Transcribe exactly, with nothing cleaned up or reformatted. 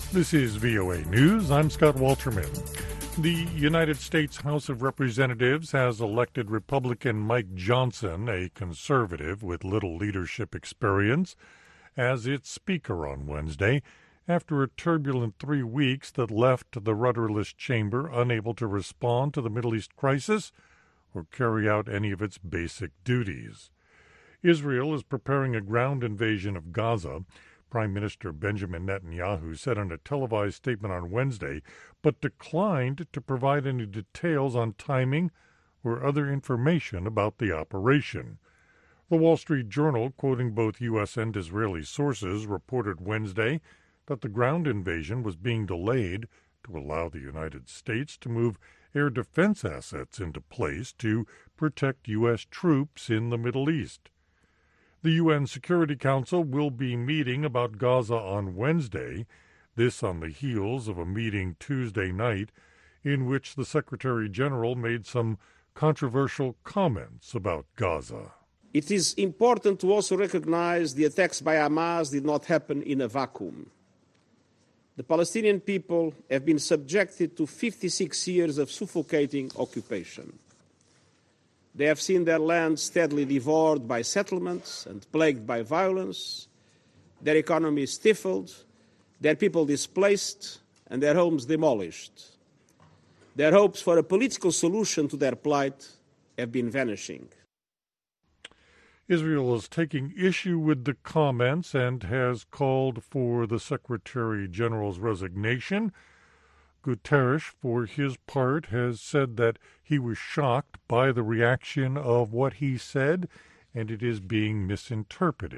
This is V O A News. I'm Scott Walterman. The United States House of Representatives has elected Republican Mike Johnson, a conservative with little leadership experience, as its Speaker on Wednesday, after a turbulent three weeks that left the rudderless chamber unable to respond to the Middle East crisis or carry out any of its basic duties. Israel is preparing a ground invasion of Gaza, Prime Minister Benjamin Netanyahu said in a televised statement on Wednesday, but declined to provide any details on timing or other information about the operation. The Wall Street Journal, quoting both U S and Israeli sources, reported Wednesday that the ground invasion was being delayed to allow the United States to move air defense assets into place to protect U S troops in the Middle East. The U N Security Council will be meeting about Gaza on Wednesday, this on the heels of a meeting Tuesday night in which the Secretary General made some controversial comments about Gaza. It is important to also recognize the attacks by Hamas did not happen in a vacuum. The Palestinian people have been subjected to fifty-six years of suffocating occupation. They have seen their land steadily devoured by settlements and plagued by violence, their economy stifled, their people displaced, and their homes demolished. Their hopes for a political solution to their plight have been vanishing. Israel is taking issue with the comments and has called for the Secretary General's resignation. Guterres, for his part, has said that he was shocked by the reaction of what he said, and it is being misinterpreted.